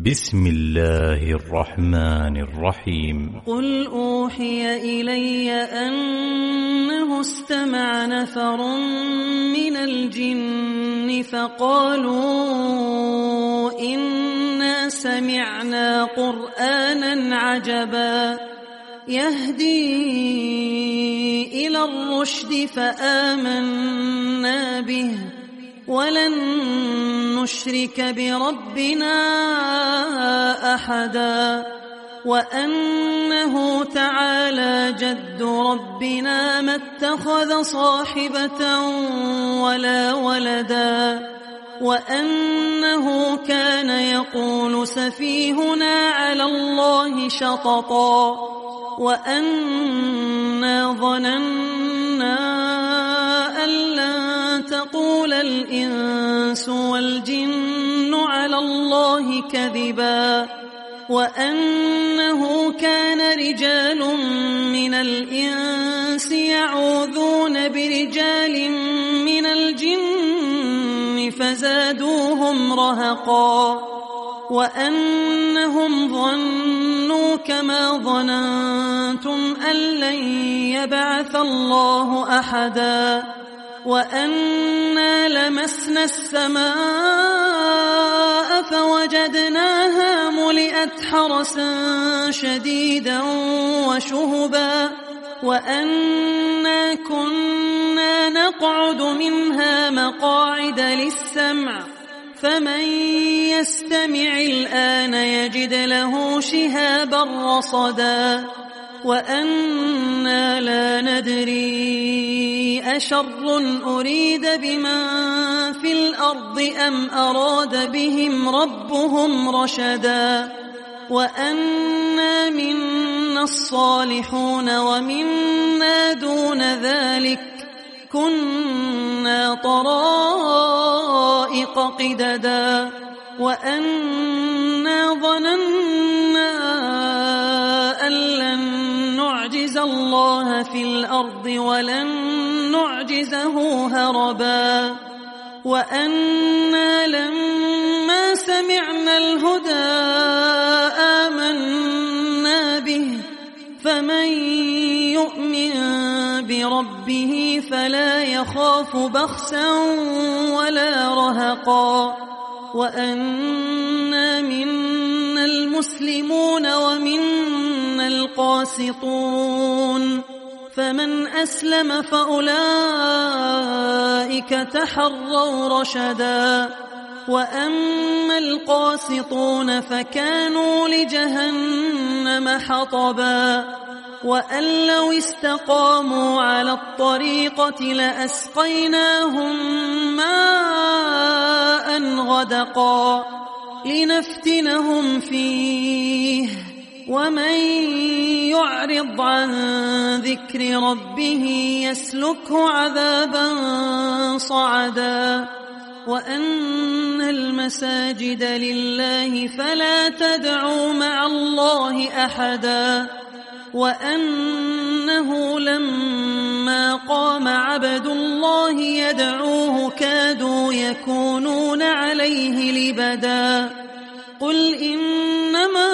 بسم الله الرحمن الرحيم. قل أوحي إلي أنه استمع نفر من الجن فقالوا إنا سمعنا قرآنا عجبا يهدي إلى الرشد فآمنا به ولن نشرك بربنا أحدا وأنه تعالى جد ربنا ما اتخذ صاحبة ولا ولدا وأنه كان يقول سفيهنا على الله شططا وأنا ظننا أن لن تقول الإنس والجن على الله كذبا وأنه كان رجال من الإنس يعوذون برجال من الجن فزادوهم رهقا وأنهم ظنوا كما ظننتم أن لن يبعث الله أحدا وأنا لمسنا السماء فوجدناها ملئت حرسا شديدا وشهبا وأنا كنا نقعد منها مقاعد للسمع فمن يستمع الآن يجد له شهابا رصدا وأنا لا ندري أشر أريد بمن في الأرض أم أراد بهم ربهم رشدا وأنا منا الصالحون ومنا دون ذلك كنا طرائق قددا وأنا ظننا أن لن نعجز الله في الأرض ولن نعجزه هربا وأنا لما سمعنا الهدى آمنا به فمن يؤمن بربه فلا يخاف بخسا ولا رهقا وأنا منا المسلمون ومنا القاسطون فمن أسلم فأولئك تحروا رشدا وأما القاسطون فكانوا لجهنم حطبا وأن لو استقاموا على الطريقة لأسقيناهم ماء غدقا لنفتنهم فيه ومن يعرض عن ذكر ربه يسلكه عذابا صعدا وأن المساجد لله فلا تدعوا مع الله أحدا وأنه لما قام عبد الله يدعوه كادوا يكونون عليه لبدا قل إنما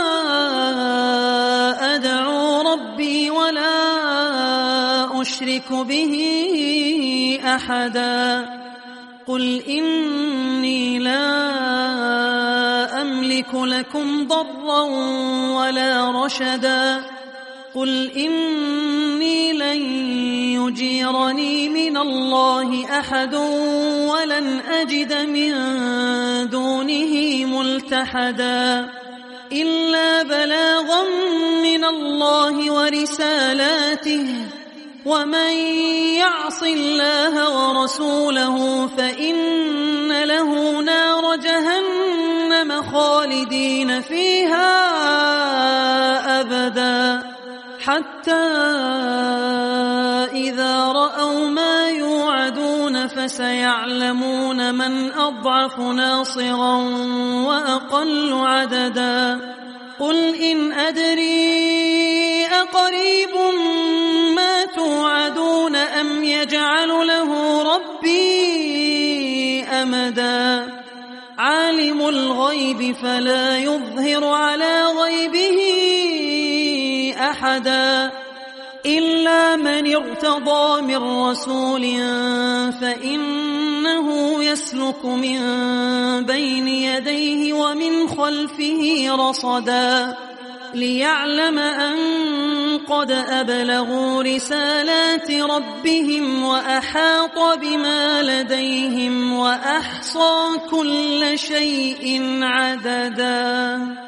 أدعو ربي ولا أشرك به أحدا قل إني لا أملك لكم ضرا ولا رشدا قل إني لن يجيرني من الله أحد ولن أجد من دونه ملتحدا إلا بلاغا من الله ورسالاته ومن يعص الله ورسوله فإن له نار جهنم خالدين فيها أبدا حتى إذا رأوا ما يوعدون فسيعلمون من أضعف ناصرا وأقل عددا قل إن أدري أقريب ما توعدون أم يجعل له ربي أمدا عالم الغيب فلا يظهر على غيبه أحدا إلا من ارتضى من رسول فإنه يسلك من بين يديه ومن خلفه رصدا ليعلم أن قد أبلغوا رسالات ربهم وأحاط بما لديهم وأحصى كل شيء عددا.